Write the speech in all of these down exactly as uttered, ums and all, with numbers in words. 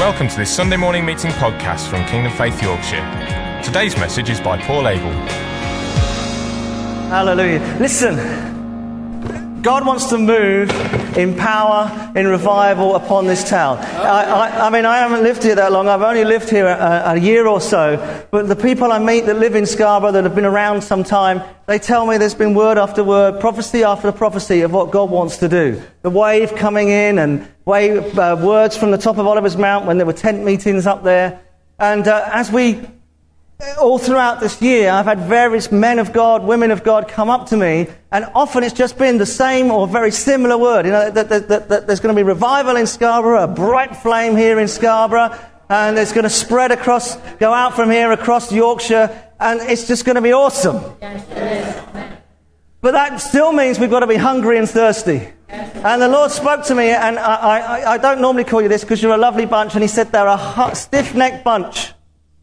Welcome to this Sunday morning meeting podcast from Kingdom Faith Yorkshire. Today's message is by Paul Abel. Hallelujah. Listen, God wants to move in power, in revival upon this town. I, I, I mean, I haven't lived here that long. I've only lived here a, a year or so. But the people I meet that live in Scarborough, that have been around some time, they tell me there's been word after word, prophecy after prophecy of what God wants to do. The wave coming in and wave, uh, words from the top of Oliver's Mount when there were tent meetings up there. And uh, as we... all throughout this year, I've had various men of God, women of God come up to me, and often it's just been the same or very similar word. You know, that, that, that, that there's going to be revival in Scarborough, a bright flame here in Scarborough, and it's going to spread across, go out from here across Yorkshire, and it's just going to be awesome. But that still means we've got to be hungry and thirsty. And the Lord spoke to me, and I, I, I don't normally call you this because you're a lovely bunch, and he said they're a stiff-necked bunch.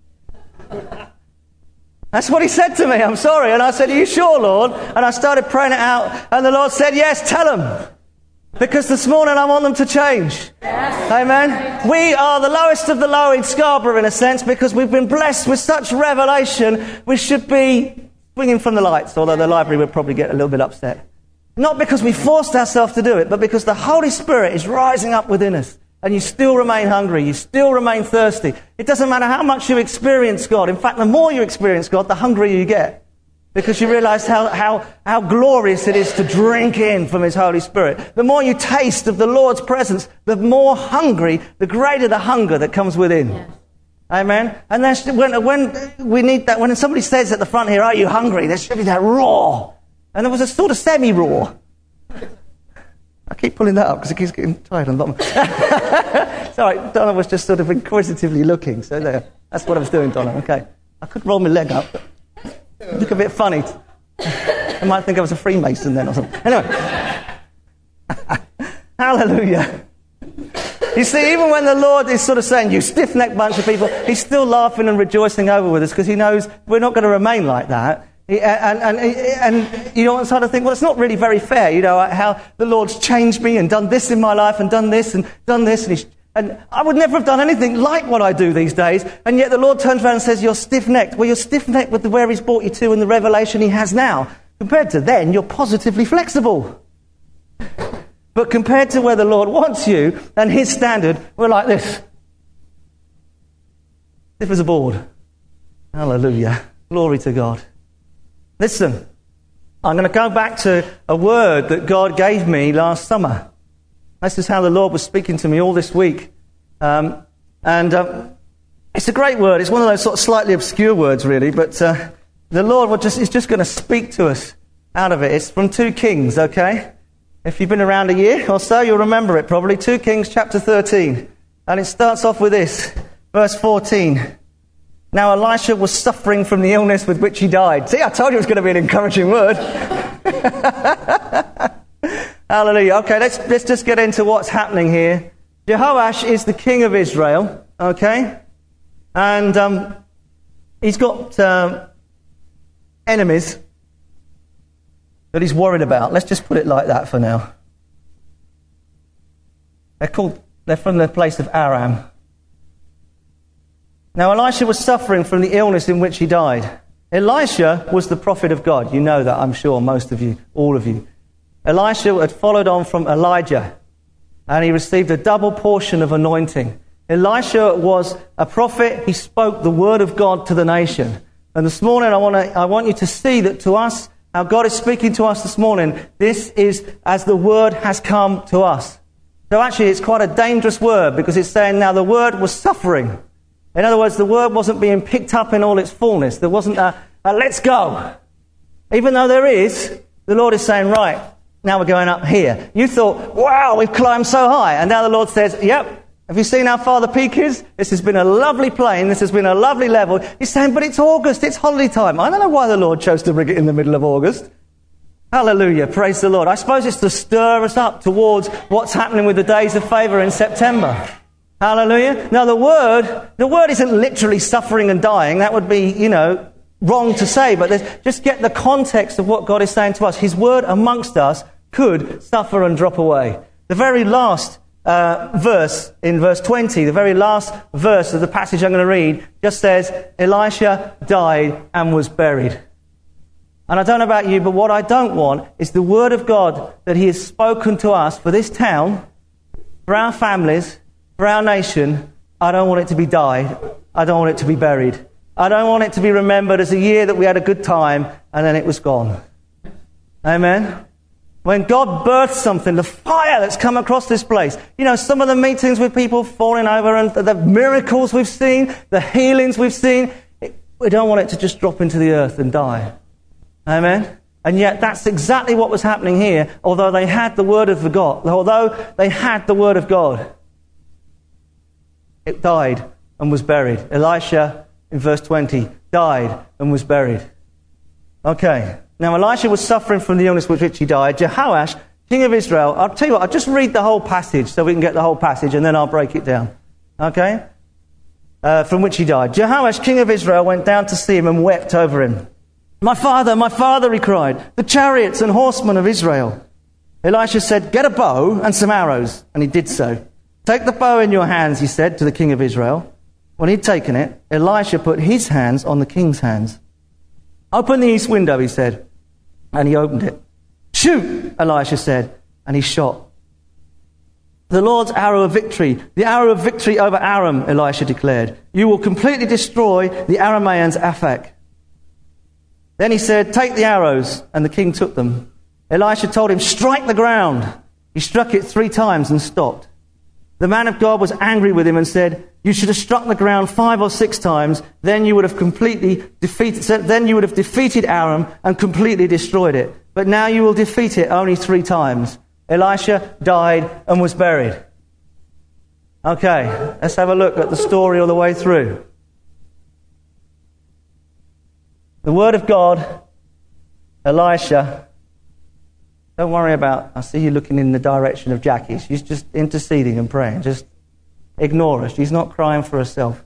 That's what he said to me. I'm sorry. And I said, are you sure, Lord? And I started praying it out. And the Lord said, yes, tell them. Because this morning I want them to change. Yes. Amen. We are the lowest of the low in Scarborough, in a sense, because we've been blessed with such revelation. We should be swinging from the lights, although the library would probably get a little bit upset. Not because we forced ourselves to do it, but because the Holy Spirit is rising up within us. And you still remain hungry. You still remain thirsty. It doesn't matter how much you experience God. In fact, the more you experience God, the hungrier you get. Because you realize how, how, how glorious it is to drink in from His Holy Spirit. The more you taste of the Lord's presence, the more hungry, the greater the hunger that comes within. Yes. Amen? And that's when, when we need that, when somebody says at the front here, are you hungry? There should be that roar. And there was a sort of semi-roar. I keep pulling that up because it keeps getting tired on the bottom. Sorry, Donna was just sort of inquisitively looking. So there, that's what I was doing, Donna. Okay. I could roll my leg up, but it look a bit funny. I might think I was a Freemason then or something. Anyway. Hallelujah. You see, even when the Lord is sort of saying, you stiff-necked bunch of people, He's still laughing and rejoicing over with us because He knows we're not going to remain like that. And, and, and you know, sort of think, well, it's not really very fair, you know, how the Lord's changed me and done this in my life and done this and done this. And, he's, and I would never have done anything like what I do these days. And yet the Lord turns around and says, you're stiff-necked. Well, you're stiff-necked with the, where He's brought you to and the revelation He has now. Compared to then, you're positively flexible. But compared to where the Lord wants you and His standard, we're like this. Stiff as a board. Hallelujah. Glory to God. Listen, I'm going to go back to a word that God gave me last summer. This is how the Lord was speaking to me all this week. Um, and um, it's a great word. It's one of those sort of slightly obscure words, really. But uh, the Lord will just, is just going to speak to us out of it. It's from Second Kings, okay? If you've been around a year or so, you'll remember it probably. Second Kings chapter thirteen. And it starts off with this, verse fourteen. Now Elisha was suffering from the illness with which he died. See, I told you it was going to be an encouraging word. Hallelujah. Okay, let's let's just get into what's happening here. Jehoash is the king of Israel, okay? And um, he's got um, enemies that he's worried about. Let's just put it like that for now. They're called, they're from the place of Aram. Now, Elisha was suffering from the illness in which he died. Elisha was the prophet of God. You know that, I'm sure, most of you, all of you. Elisha had followed on from Elijah, and he received a double portion of anointing. Elisha was a prophet. He spoke the word of God to the nation. And this morning, I want to, I want you to see that to us, how God is speaking to us this morning, this is as the word has come to us. So actually, it's quite a dangerous word, because it's saying now the word was suffering. In other words, the word wasn't being picked up in all its fullness. There wasn't a, a let's go. Even though there is, the Lord is saying, right, now we're going up here. You thought, wow, we've climbed so high. And now the Lord says, yep, have you seen how far the peak is? This has been a lovely plain. This has been a lovely level. He's saying, but it's August. It's holiday time. I don't know why the Lord chose to bring it in the middle of August. Hallelujah. Praise the Lord. I suppose it's to stir us up towards what's happening with the days of favour in September. Hallelujah. Now the word, the word isn't literally suffering and dying. That would be, you know, wrong to say. But just get the context of what God is saying to us. His word amongst us could suffer and drop away. The very last uh, uh, verse, in verse twenty, the very last verse of the passage I'm going to read, just says, Elisha died and was buried. And I don't know about you, but what I don't want is the word of God that he has spoken to us for this town, for our families, for our nation. I don't want it to be died. I don't want it to be buried. I don't want it to be remembered as a year that we had a good time and then it was gone. Amen? When God births something, the fire that's come across this place, you know, some of the meetings with people falling over and the miracles we've seen, the healings we've seen, it, we don't want it to just drop into the earth and die. Amen? And yet that's exactly what was happening here, although they had the word of God. Although they had the word of God, it died and was buried. Elisha, in verse twenty, died and was buried. Okay. Now, Elisha was suffering from the illness with which he died. Jehoash, king of Israel, I'll tell you what, I'll just read the whole passage so we can get the whole passage and then I'll break it down. Okay? Uh, from which he died. Jehoash, king of Israel, went down to see him and wept over him. My father, my father, he cried, the chariots and horsemen of Israel. Elisha said, get a bow and some arrows. And he did so. Take the bow in your hands, he said to the king of Israel. When he'd taken it, Elisha put his hands on the king's hands. Open the east window, he said. And he opened it. Shoot, Elisha said, and he shot. The Lord's arrow of victory, the arrow of victory over Aram, Elisha declared. You will completely destroy the Arameans' Aphek. Then he said, take the arrows, and the king took them. Elisha told him, strike the ground. He struck it three times and stopped. The man of God was angry with him and said, you should have struck the ground five or six times, then you would have completely defeated, then you would have defeated Aram and completely destroyed it. But now you will defeat it only three times. Elisha died and was buried. Okay, let's have a look at the story all the way through. The word of God, Elisha. Don't worry about, I see you looking in the direction of Jackie. She's just interceding and praying. Just ignore her. She's not crying for herself.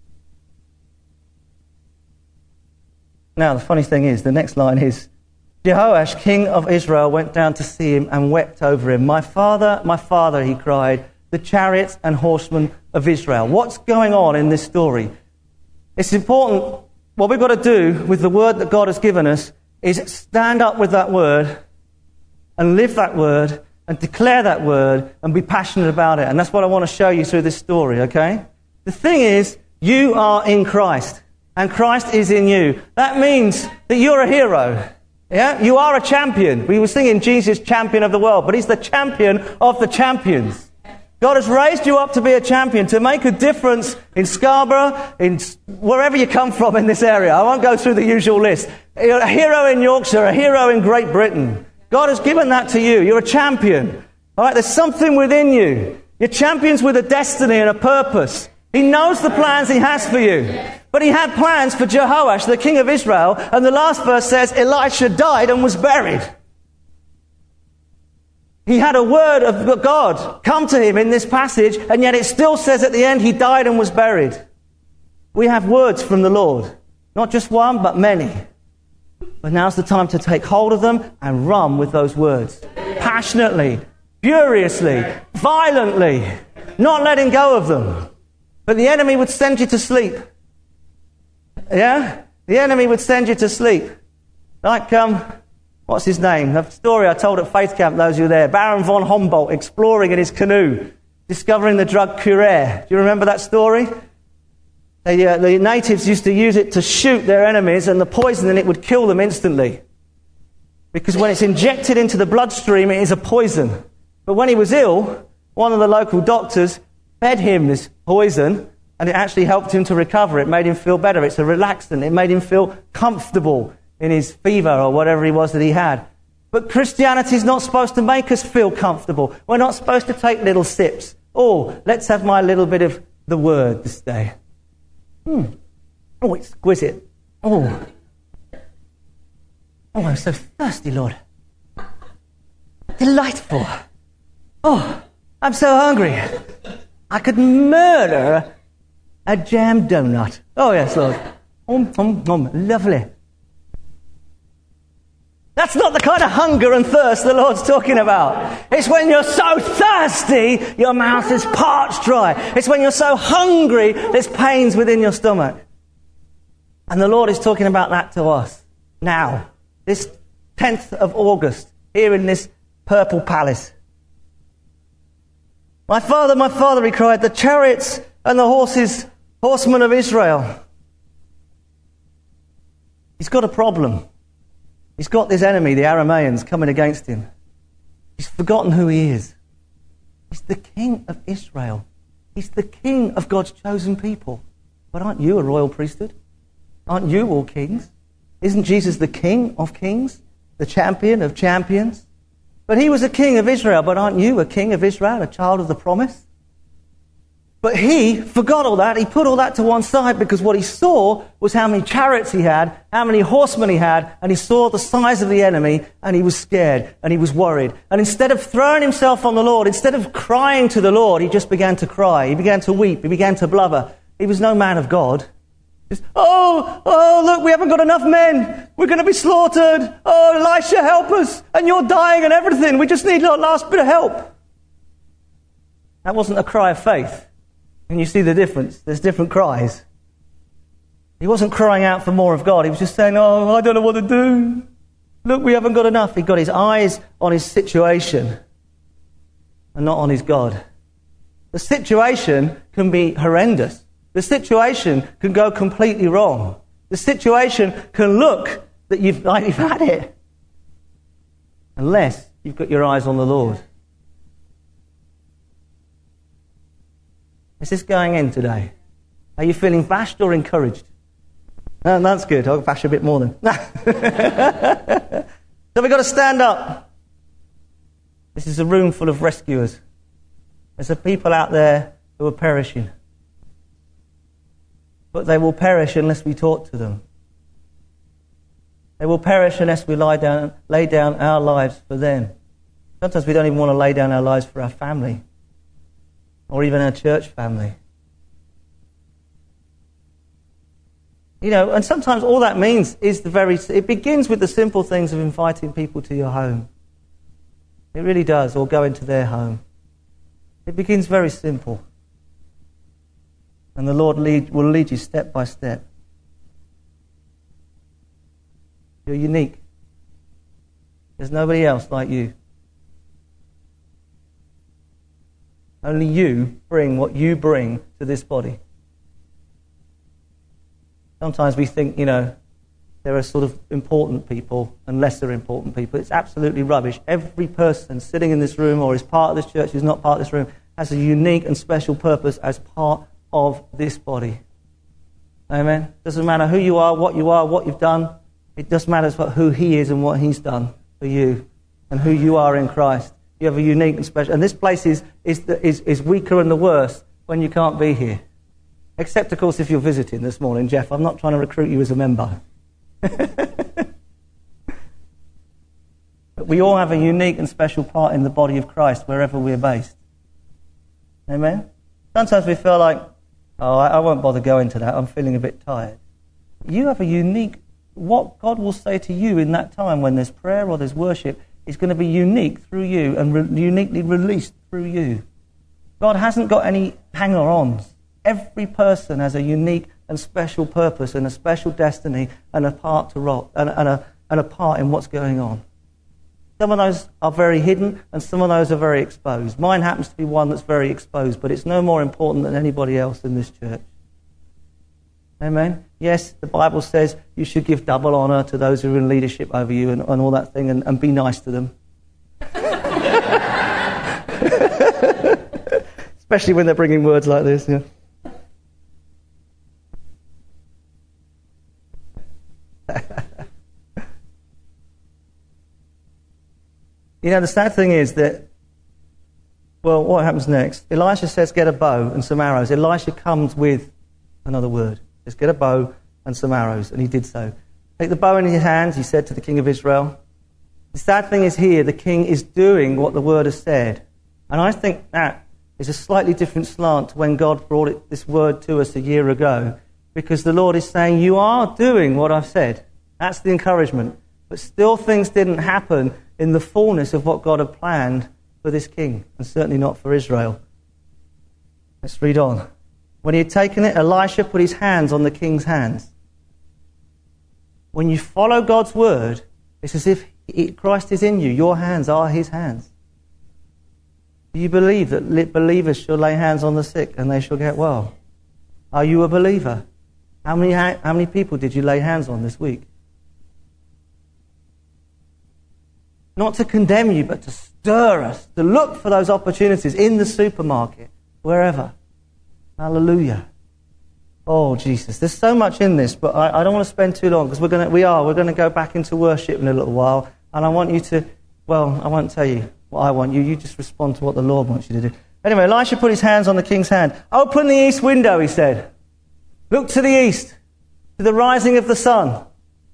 Now, the funny thing is, the next line is, Jehoash, king of Israel, went down to see him and wept over him. My father, my father, he cried, the chariots and horsemen of Israel. What's going on in this story? It's important. What we've got to do with the word that God has given us is stand up with that word and live that word and declare that word and be passionate about it. And that's what I want to show you through this story, okay? The thing is, you are in Christ and Christ is in you. That means that you're a hero. Yeah? You are a champion. We were singing Jesus, champion of the world, but he's the champion of the champions. God has raised you up to be a champion, to make a difference in Scarborough, in wherever you come from in this area. I won't go through the usual list. You're a hero in Yorkshire, a hero in Great Britain. God has given that to you. You're a champion. All right, there's something within you. You're champions with a destiny and a purpose. He knows the plans he has for you. But he had plans for Jehoash, the king of Israel, and the last verse says, Elisha died and was buried. He had a word of God come to him in this passage, and yet it still says at the end he died and was buried. We have words from the Lord. Not just one, but many. But now's the time to take hold of them and run with those words. Passionately, furiously, violently, not letting go of them. But the enemy would send you to sleep. Yeah? The enemy would send you to sleep. Like, um, what's his name? The story I told at Faith Camp, those who were there. Baron von Humboldt exploring in his canoe, discovering the drug curare. Do you remember that story? They, uh, the natives used to use it to shoot their enemies, and the poison in it would kill them instantly. Because when it's injected into the bloodstream, it is a poison. But when he was ill, one of the local doctors fed him this poison, and it actually helped him to recover. It made him feel better. It's a relaxant. It made him feel comfortable in his fever or whatever it was that he had. But Christianity is not supposed to make us feel comfortable. We're not supposed to take little sips. Oh, let's have my little bit of the word this day. Hmm. Oh, exquisite. Oh. Oh, I'm so thirsty, Lord. Delightful. Oh, I'm so hungry. I could murder a jam donut. Oh, yes, Lord. Um, um, um, lovely. That's not the kind of hunger and thirst the Lord's talking about. It's when you're so thirsty, your mouth is parched dry. It's when you're so hungry, there's pains within your stomach. And the Lord is talking about that to us now, this tenth of August, here in this purple palace. My father, my father, he cried, the chariots and the horses, horsemen of Israel. He's got a problem. He's got this enemy, the Arameans, coming against him. He's forgotten who he is. He's the king of Israel. He's the king of God's chosen people. But aren't you a royal priesthood? Aren't you all kings? Isn't Jesus the king of kings? The champion of champions? But he was a king of Israel. But aren't you a king of Israel, a child of the promise? But he forgot all that. He put all that to one side because what he saw was how many chariots he had, how many horsemen he had, and he saw the size of the enemy, and he was scared, and he was worried. And instead of throwing himself on the Lord, instead of crying to the Lord, he just began to cry. He began to weep. He began to blubber. He was no man of God. Just, oh, oh, look, we haven't got enough men. We're going to be slaughtered. Oh, Elisha, help us. And you're dying and everything. We just need our last bit of help. That wasn't a cry of faith. And you see the difference. There's different cries. He wasn't crying out for more of God. He was just saying, oh, I don't know what to do. Look, we haven't got enough. He got his eyes on his situation and not on his God. The situation can be horrendous. The situation can go completely wrong. The situation can look that you've, like you've had it. Unless you've got your eyes on the Lord. Is this going in today? Are you feeling bashed or encouraged? No, that's good. I'll bash a bit more then. So we've got to stand up. This is a room full of rescuers. There's a people out there who are perishing. But they will perish unless we talk to them. They will perish unless we lie down, lay down our lives for them. Sometimes we don't even want to lay down our lives for our family. Or even our church family. You know, and sometimes all that means is the very... It begins with the simple things of inviting people to your home. It really does, or go into their home. It begins very simple. And the Lord lead, will lead you step by step. You're unique. There's nobody else like you. Only you bring what you bring to this body. Sometimes we think, you know, there are sort of important people and lesser important people. It's absolutely rubbish. Every person sitting in this room or is part of this church, who's not part of this room, has a unique and special purpose as part of this body. Amen? Doesn't matter who you are, what you are, what you've done. It just matters what, who he is and what he's done for you and who you are in Christ. You have a unique and special... And this place is, is, the, is, is weaker and the worse when you can't be here. Except, of course, if you're visiting this morning, Jeff. I'm not trying to recruit you as a member. But we all have a unique and special part in the body of Christ wherever we're based. Amen? Sometimes we feel like, oh, I, I won't bother going to that. I'm feeling a bit tired. You have a unique... What God will say to you in that time when there's prayer or there's worship is going to be unique through you and re- uniquely released through you. God hasn't got any hanger-ons. Every person has a unique and special purpose and a special destiny and a part to rock and, and, a, and a part in what's going on. Some of those are very hidden and some of those are very exposed. Mine happens to be one that's very exposed, but it's no more important than anybody else in this church. Amen? Yes, the Bible says you should give double honour to those who are in leadership over you and, and all that thing and, and be nice to them. Especially when they're bringing words like this. Yeah. You know, the sad thing is that, well, what happens next? Elisha says, get a bow and some arrows. Elisha comes with another word. Just get a bow and some arrows. And he did so. Take the bow in your hands, he said to the king of Israel. The sad thing is here, the king is doing what the word has said. And I think that is a slightly different slant to when God brought it, this word to us a year ago. Because the Lord is saying, you are doing what I've said. That's the encouragement. But still things didn't happen in the fullness of what God had planned for this king, and certainly not for Israel. Let's read on. When he had taken it, Elisha put his hands on the king's hands. When you follow God's word, it's as if Christ is in you. Your hands are his hands. Do you believe that believers shall lay hands on the sick and they shall get well? Are you a believer? How many, how many people did you lay hands on this week? Not to condemn you, but to stir us, to look for those opportunities in the supermarket, wherever. Hallelujah. Oh, Jesus. There's so much in this, but I, I don't want to spend too long, because we're going to, we are, we're going to go back into worship in a little while, and I want you to, well, I won't tell you what I want you. You just respond to what the Lord wants you to do. Anyway, Elisha put his hands on the king's hand. Open the east window, he said. Look to the east, to the rising of the sun.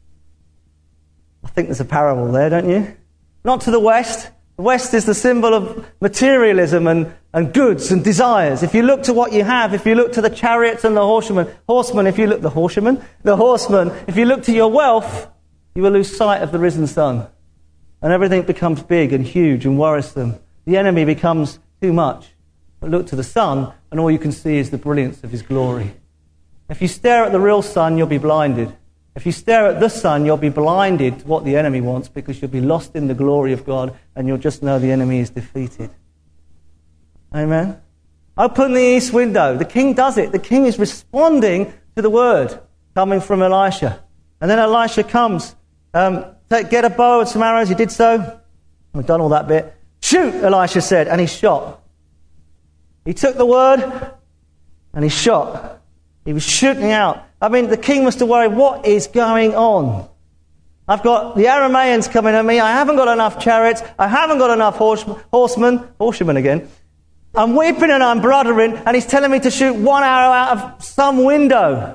I think there's a parable there, don't you? Not to the west. The west is the symbol of materialism and, and goods and desires. If you look to what you have, if you look to the chariots and the horsemen, horsemen, if you look, the horsemen, the horsemen, if you look to your wealth, you will lose sight of the risen sun. And everything becomes big and huge and worrisome. The enemy becomes too much. But look to the sun, and all you can see is the brilliance of his glory. If you stare at the real sun, you'll be blinded. If you stare at the sun, you'll be blinded to what the enemy wants, because you'll be lost in the glory of God, and you'll just know the enemy is defeated. Amen? Open the east window. The king does it. The king is responding to the word coming from Elisha. And then Elisha comes. Um, take, get a bow and some arrows. He did so. We've done all that bit. Shoot, Elisha said, and he shot. He took the word and he shot. He was shooting out. I mean, the king must have worried, what is going on? I've got the Arameans coming at me. I haven't got enough chariots. I haven't got enough horse, horsemen. Horsemen again. I'm weeping and I'm bruddering, and he's telling me to shoot one arrow out of some window.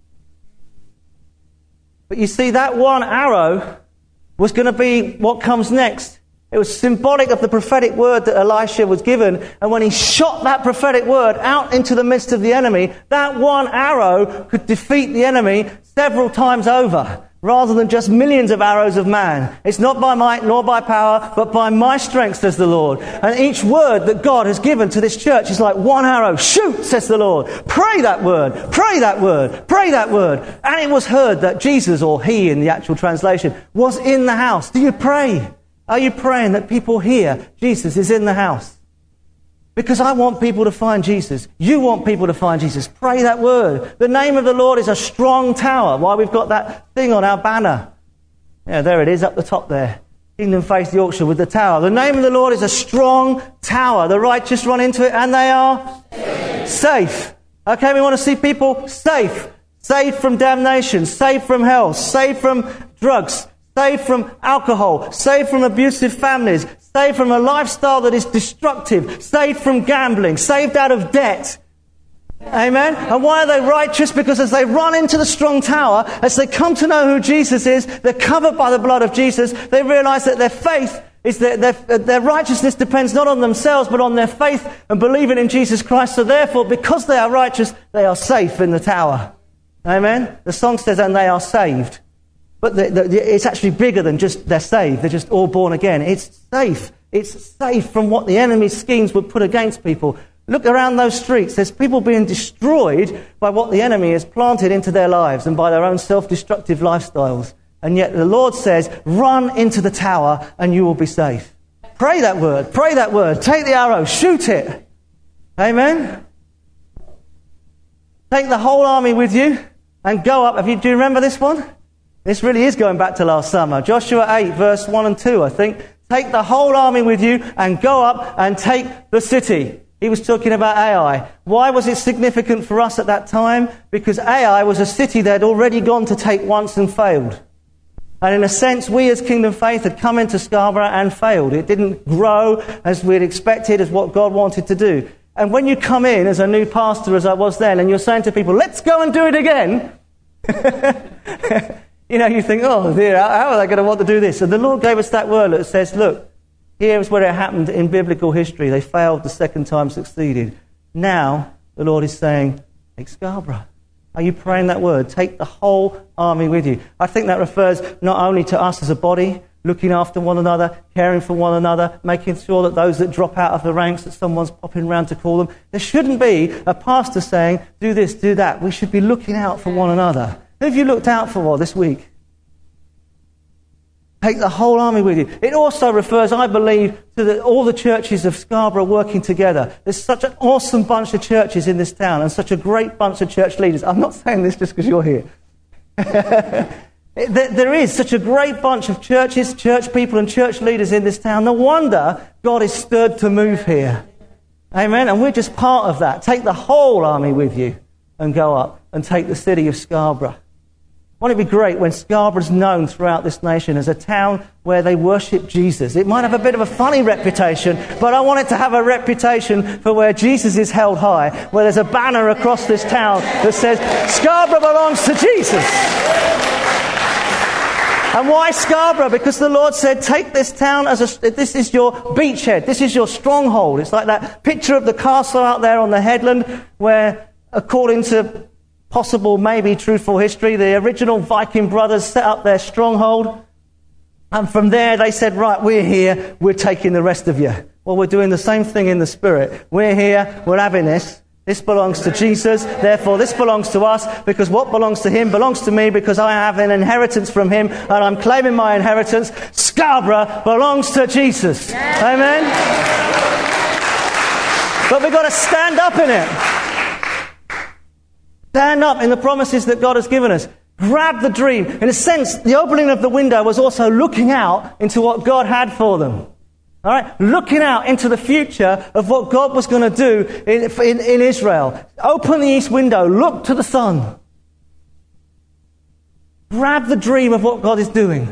But you see, that one arrow was going to be what comes next. It was symbolic of the prophetic word that Elisha was given. And when he shot that prophetic word out into the midst of the enemy, that one arrow could defeat the enemy several times over, rather than just millions of arrows of man. It's not by might nor by power, but by my strength, says the Lord. And each word that God has given to this church is like one arrow. Shoot, says the Lord. Pray that word. Pray that word. Pray that word. And it was heard that Jesus, or he in the actual translation, was in the house. Do you pray? Are you praying that people hear Jesus is in the house? Because I want people to find Jesus. You want people to find Jesus. Pray that word. The name of the Lord is a strong tower. Why, we've got that thing on our banner. Yeah, there it is, up the top there. Kingdom Faith Yorkshire with the tower. The name of the Lord is a strong tower. The righteous run into it and they are safe. safe. Okay, we want to see people safe. Safe from damnation. Safe from hell. Safe from drugs. Safe from alcohol. Safe from abusive families. Saved from a lifestyle that is destructive. Saved from gambling. Saved out of debt. Amen? And why are they righteous? Because as they run into the strong tower, as they come to know who Jesus is, they're covered by the blood of Jesus, they realize that their faith is that their, their righteousness depends not on themselves, but on their faith and believing in Jesus Christ. So therefore, because they are righteous, they are safe in the tower. Amen? The song says, and they are saved. But the, the, it's actually bigger than just they're saved. They're just all born again. It's safe. It's safe from what the enemy's schemes would put against people. Look around those streets. There's people being destroyed by what the enemy has planted into their lives and by their own self-destructive lifestyles. And yet the Lord says, run into the tower and you will be safe. Pray that word. Pray that word. Take the arrow. Shoot it. Amen? Take the whole army with you and go up. Have you, do you remember this one? This really is going back to last summer. Joshua eight, verse one and two, I think. Take the whole army with you and go up and take the city. He was talking about Ai. Why was it significant for us at that time? Because Ai was a city they had already gone to take once and failed. And in a sense, we as Kingdom Faith had come into Scarborough and failed. It didn't grow as we'd expected, as what God wanted to do. And when you come in as a new pastor, as I was then, and you're saying to people, let's go and do it again. You know, you think, oh dear, how are they going to want to do this? And the Lord gave us that word that says, look, here's where it happened in biblical history. They failed, the second time succeeded. Now, the Lord is saying, take Scarborough. Are you praying that word? Take the whole army with you. I think that refers not only to us as a body, looking after one another, caring for one another, making sure that those that drop out of the ranks, that someone's popping around to call them. There shouldn't be a pastor saying, do this, do that. We should be looking out for one another. Who have you looked out for this week? Take the whole army with you. It also refers, I believe, to the, all the churches of Scarborough working together. There's such an awesome bunch of churches in this town and such a great bunch of church leaders. I'm not saying this just because you're here. There is such a great bunch of churches, church people and church leaders in this town. No wonder God is stirred to move here. Amen? And we're just part of that. Take the whole army with you and go up and take the city of Scarborough. Won't it be great when Scarborough's known throughout this nation as a town where they worship Jesus? It might have a bit of a funny reputation, but I want it to have a reputation for where Jesus is held high, where there's a banner across this town that says, Scarborough belongs to Jesus. And why Scarborough? Because the Lord said, take this town as a, this is your beachhead, this is your stronghold. It's like that picture of the castle out there on the headland where, according to possible, maybe truthful history, the original Viking brothers set up their stronghold, and from there they said, right, we're here, we're taking the rest of you. Well, we're doing the same thing in the Spirit. We're here, we're having this. This belongs to Jesus, therefore this belongs to us, because what belongs to him belongs to me, because I have an inheritance from him, and I'm claiming my inheritance. Scarborough belongs to Jesus. Amen? But we've got to stand up in it. Stand up in the promises that God has given us. Grab the dream. In a sense, the opening of the window was also looking out into what God had for them. All right? Looking out into the future of what God was going to do in, in, in Israel. Open the east window. Look to the sun. Grab the dream of what God is doing.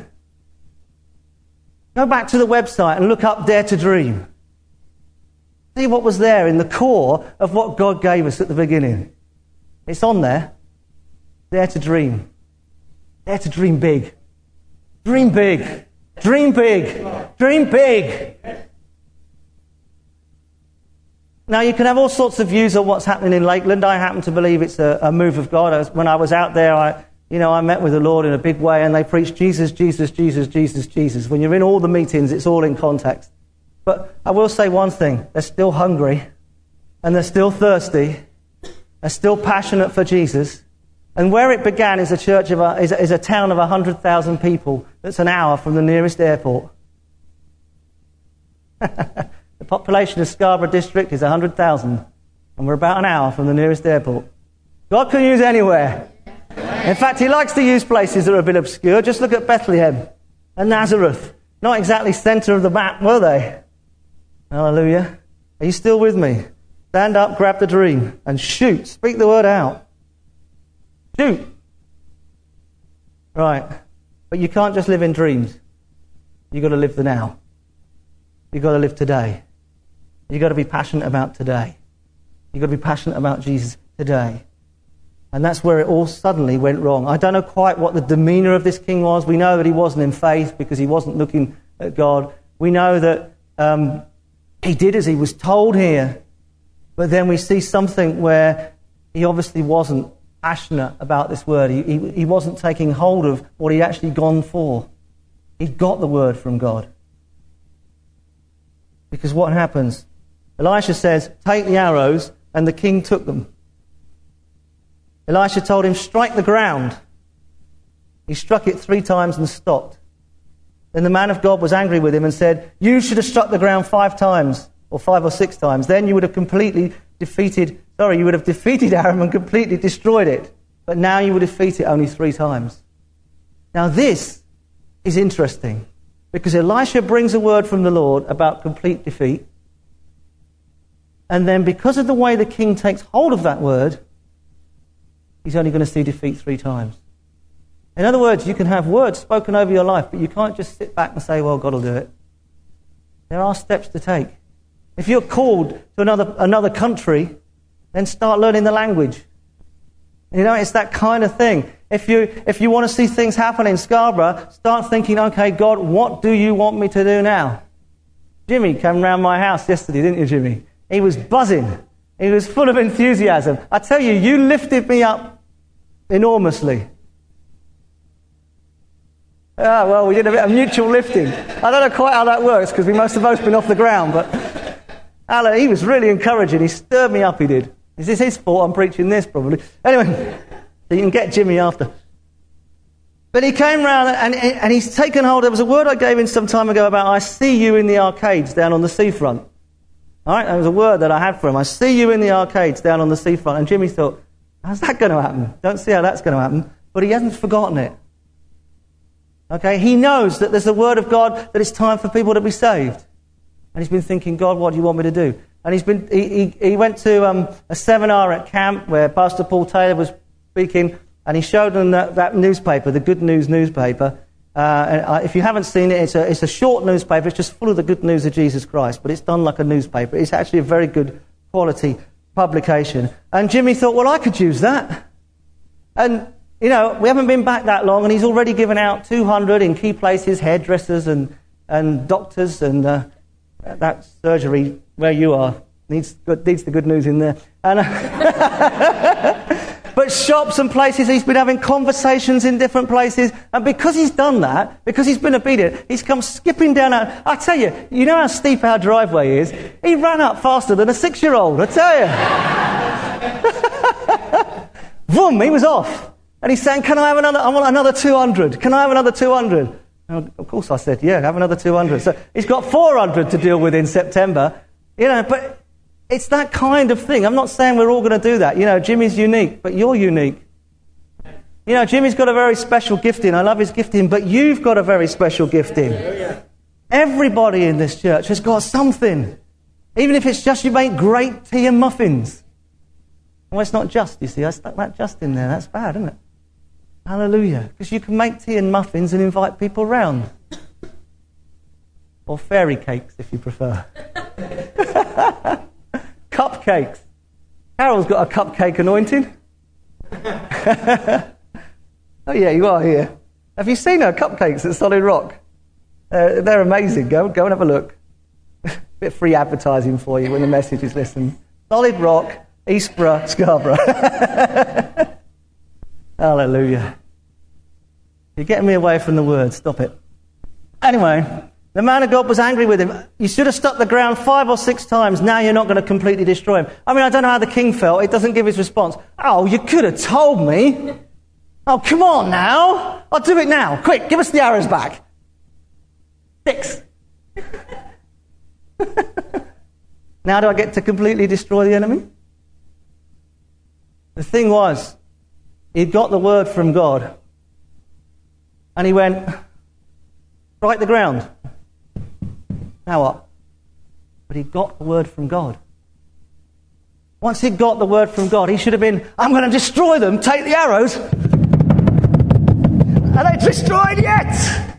Go back to the website and look up Dare to Dream. See what was there in the core of what God gave us at the beginning. It's on there. Dare to dream. Dare to dream big. Dream big. Dream big. Dream big. Now, you can have all sorts of views on what's happening in Lakeland. I happen to believe it's a, a move of God. I was, when I was out there, I, you know, I met with the Lord in a big way, and they preached Jesus, Jesus, Jesus, Jesus, Jesus. When you're in all the meetings, it's all in context. But I will say one thing. They're still hungry, and they're still thirsty, are still passionate for Jesus. And where it began is a church of a, is a, is a town of one hundred thousand people that's an hour from the nearest airport. The population of Scarborough District is one hundred thousand, and we're about an hour from the nearest airport. God can use anywhere. In fact, he likes to use places that are a bit obscure. Just look at Bethlehem and Nazareth. Not exactly centre of the map, were they? Hallelujah. Are you still with me? Stand up, grab the dream, and shoot. Speak the word out. Shoot. Right. But you can't just live in dreams. You've got to live the now. You've got to live today. You've got to be passionate about today. You've got to be passionate about Jesus today. And that's where it all suddenly went wrong. I don't know quite what the demeanour of this king was. We know that he wasn't in faith because he wasn't looking at God. We know that um, he did as he was told here. But then we see something where he obviously wasn't passionate about this word. He, he, he wasn't taking hold of what he'd actually gone for. He'd got the word from God. Because what happens? Elisha says, take the arrows, and the king took them. Elisha told him, strike the ground. He struck it three times and stopped. Then the man of God was angry with him and said, you should have struck the ground five times. Or five or six times, then you would have completely defeated, sorry, you would have defeated Aram and completely destroyed it. But now you would defeat it only three times. Now this is interesting, because Elisha brings a word from the Lord about complete defeat. And then because of the way the king takes hold of that word, he's only going to see defeat three times. In other words, you can have words spoken over your life, but you can't just sit back and say, well, God will do it. There are steps to take. If you're called to another another country, then start learning the language. You know, it's that kind of thing. If you if you want to see things happen in Scarborough, start thinking, okay, God, what do you want me to do now? Jimmy came round my house yesterday, didn't you, Jimmy? He was buzzing. He was full of enthusiasm. I tell you, you lifted me up enormously. Ah, well, we did a bit of mutual lifting. I don't know quite how that works because we must have both been off the ground, but Alan, he was really encouraging. He stirred me up, he did. Is this his fault? I'm preaching this, probably. Anyway, so you can get Jimmy after. But he came round and, and he's taken hold. There was a word I gave him some time ago about I see you in the arcades down on the seafront. All right, that was a word that I had for him. I see you in the arcades down on the seafront. And Jimmy thought, how's that going to happen? Don't see how that's going to happen. But he hasn't forgotten it. Okay, he knows that there's a word of God that it's time for people to be saved. And he's been thinking, God, what do you want me to do? And he's been he, he, he went to um, a seminar at camp where Pastor Paul Taylor was speaking, and he showed them that, that newspaper, the Good News newspaper. Uh, and uh, if you haven't seen it, it's a, it's a short newspaper. It's just full of the good news of Jesus Christ, but it's done like a newspaper. It's actually a very good quality publication. And Jimmy thought, well, I could use that. And, you know, we haven't been back that long, and he's already given out two hundred in key places, hairdressers and, and doctors, and uh, that surgery where you are needs, needs the good news in there. And uh, But shops and places, he's been having conversations in different places. And because he's done that, because he's been obedient, he's come skipping down. Our, I tell you, you know how steep our driveway is? He ran up faster than a six-year-old, I tell you. Vroom, he was off. And he's saying, can I have another, I want another two hundred. Can I have another two hundred? And of course I said, yeah, have another two hundred. So he's got four hundred to deal with in September. You know, but it's that kind of thing. I'm not saying we're all going to do that. You know, Jimmy's unique, but you're unique. You know, Jimmy's got a very special gifting. I love his gifting, but you've got a very special gifting. Everybody in this church has got something. Even if it's just you make great tea and muffins. Well, it's not just, you see. I stuck that just in there. That's bad, isn't it? Hallelujah. Because you can make tea and muffins and invite people round. Or fairy cakes, if you prefer. Cupcakes. Carol's got a cupcake anointing. Oh yeah, you are here. Have you seen her cupcakes at Solid Rock? Uh, they're amazing. Go, go and have a look. Bit of free advertising for you when the message is listened. Solid Rock, Eastborough, Scarborough. Hallelujah. You're getting me away from the word. Stop it. Anyway. The man of God was angry with him. You should have stuck the ground five or six times. Now you're not going to completely destroy him. I mean, I don't know how the king felt. It doesn't give his response. Oh, you could have told me. Oh, come on now. I'll do it now. Quick, give us the arrows back. Six. Now do I get to completely destroy the enemy? The thing was, he'd got the word from God. And he went, strike the ground. Now what? But he got the word from God. Once he got the word from God, he should have been, I'm going to destroy them, take the arrows. Are they destroyed yet?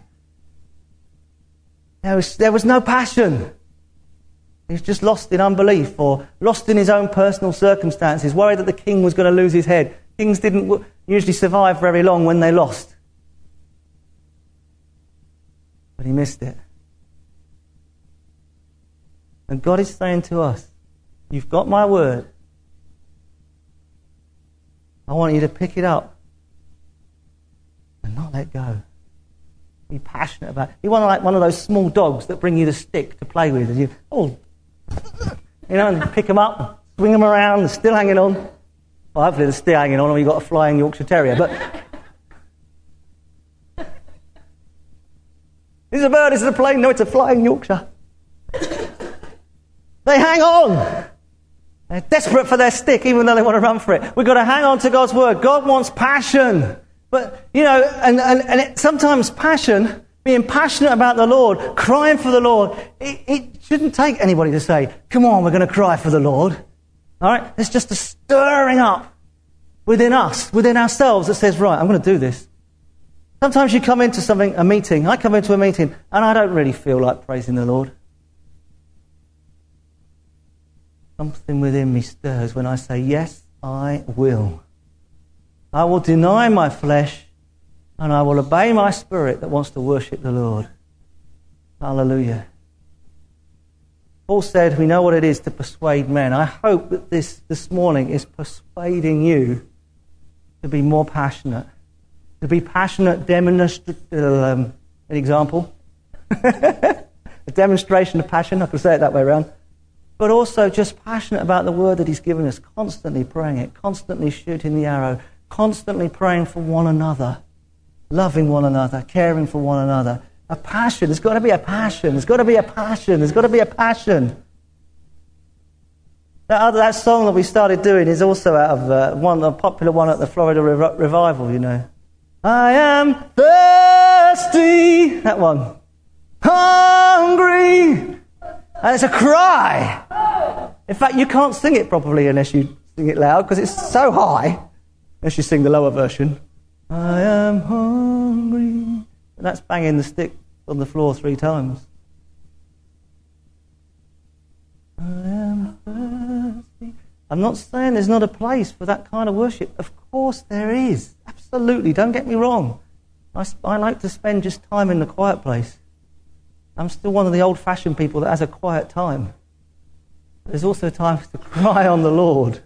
There was, there was no passion. He was just lost in unbelief or lost in his own personal circumstances, worried that the king was going to lose his head. Kings didn't usually survive very long when they lost. But he missed it. And God is saying to us, you've got my word. I want you to pick it up and not let go. Be passionate about it. You want like one of those small dogs that bring you the stick to play with. And you, oh, you know, and pick them up, swing them around, they're still hanging on. Well, hopefully they're still hanging on, or you've got a flying Yorkshire Terrier. But is it a bird? Is it a plane? No, it's a flying Yorkshire. They hang on. They're desperate for their stick, even though they want to run for it. We've got to hang on to God's word. God wants passion. But, you know, and, and, and it, sometimes passion, being passionate about the Lord, crying for the Lord, it, it shouldn't take anybody to say, come on, we're going to cry for the Lord. All right? It's just a stirring up within us, within ourselves that says, right, I'm going to do this. Sometimes you come into something, a meeting. I come into a meeting, and I don't really feel like praising the Lord. Something within me stirs when I say, yes, I will. I will deny my flesh and I will obey my spirit that wants to worship the Lord. Hallelujah. Paul said we know what it is to persuade men. I hope that this, this morning is persuading you to to be more passionate. To be passionate, demonstrate, um, an example. A demonstration of passion, I could say it that way around. But also just passionate about the word that he's given us, constantly praying it, constantly shooting the arrow, constantly praying for one another, loving one another, caring for one another. A passion. There's got to be a passion. There's got to be a passion. There's got to be a passion. That other, that song that we started doing is also out of uh, one, a popular one at the Florida Rev- Revival, you know. I am thirsty. That one. Hungry. And it's a cry. In fact, you can't sing it properly unless you sing it loud because it's so high. Unless you sing the lower version. I am hungry. And that's banging the stick on the floor three times. I am thirsty. I'm not saying there's not a place for that kind of worship. Of course there is. Absolutely. Don't get me wrong. I, I like to spend just time in the quiet place. I'm still one of the old-fashioned people that has a quiet time. There's also time to cry on the Lord.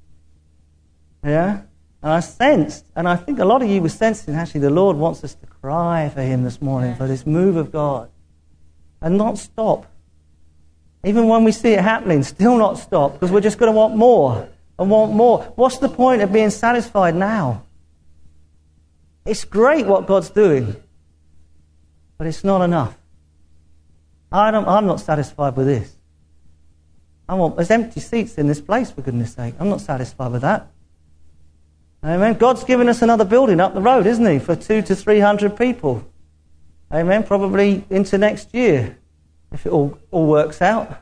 Yeah? And I sensed, and I think a lot of you were sensing, actually, the Lord wants us to cry for him this morning, for this move of God. And not stop. Even when we see it happening, still not stop, because we're just going to want more and want more. What's the point of being satisfied now? It's great what God's doing, but it's not enough. I don't, I'm not satisfied with this. I want, there's empty seats in this place, for goodness sake. I'm not satisfied with that. Amen. God's given us another building up the road, isn't he, for two to three hundred people. Amen. Probably into next year, if it all, all works out.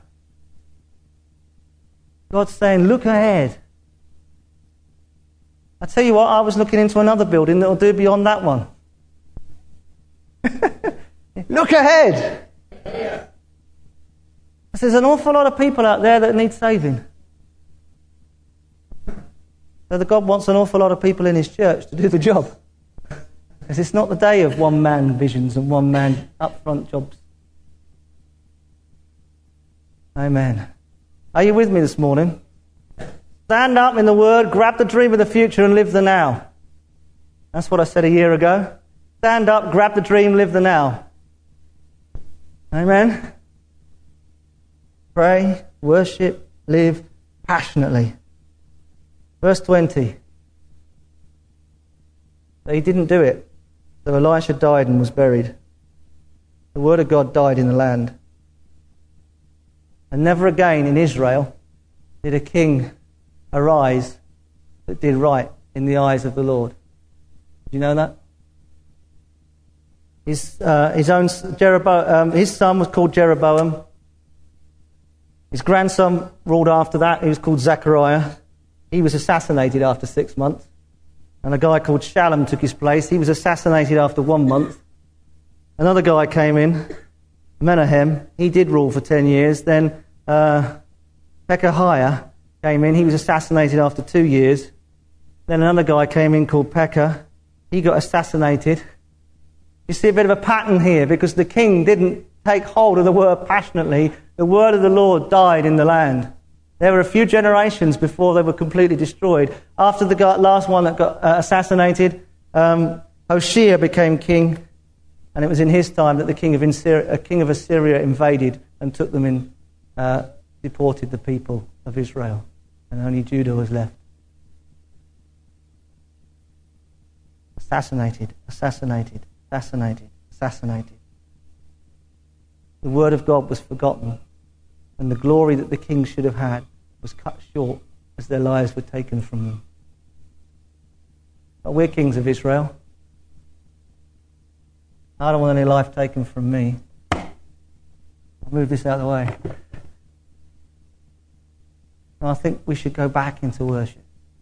God's saying, look ahead. I tell you what, I was looking into another building that will do beyond that one. Look ahead. There's an awful lot of people out there that need saving. So that God wants an awful lot of people in his church to do the job. Because it's not the day of one-man visions and one-man up-front jobs. Amen. Are you with me this morning? Stand up in the Word, grab the dream of the future and live the now. That's what I said a year ago. Stand up, grab the dream, live the now. Amen. Pray, worship, live passionately. Verse twenty. So he didn't do it. So Elisha died and was buried. The word of God died in the land. And never again in Israel did a king arise that did right in the eyes of the Lord. Did you know that? His, uh, his own Jeroboam, um, his son was called Jeroboam. His grandson ruled after that. He was called Zechariah. He was assassinated after six months. And a guy called Shallum took his place. He was assassinated after one month. Another guy came in, Menahem. He did rule for ten years. Then uh, Pekahiah came in. He was assassinated after two years. Then another guy came in called Pekah. He got assassinated. You see a bit of a pattern here because the king didn't take hold of the word passionately. The word of the Lord died in the land. There were a few generations before they were completely destroyed. After the last one that got uh, assassinated, um, Hoshea became king, and it was in his time that the king of, Assyria, uh, king of Assyria invaded and took them in, uh, deported the people of Israel, and only Judah was left. Assassinated, assassinated, assassinated, assassinated. The word of God was forgotten. And the glory that the king should have had was cut short as their lives were taken from them. But we're kings of Israel. I don't want any life taken from me. I'll move this out of the way. And I think we should go back into worship.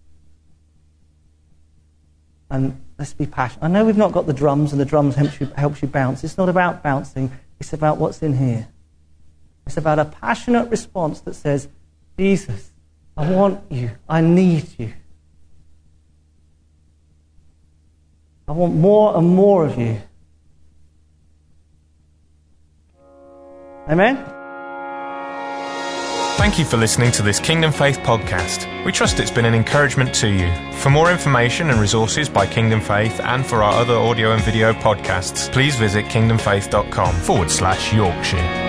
And let's be passionate. I know we've not got the drums, and the drums helps you, helps you bounce. It's not about bouncing. It's about what's in here. It's about a passionate response that says, Jesus, I want you. I need you. I want more and more of you. Amen? Thank you for listening to this Kingdom Faith podcast. We trust it's been an encouragement to you. For more information and resources by Kingdom Faith and for our other audio and video podcasts, please visit kingdomfaith.com forward slash Yorkshire.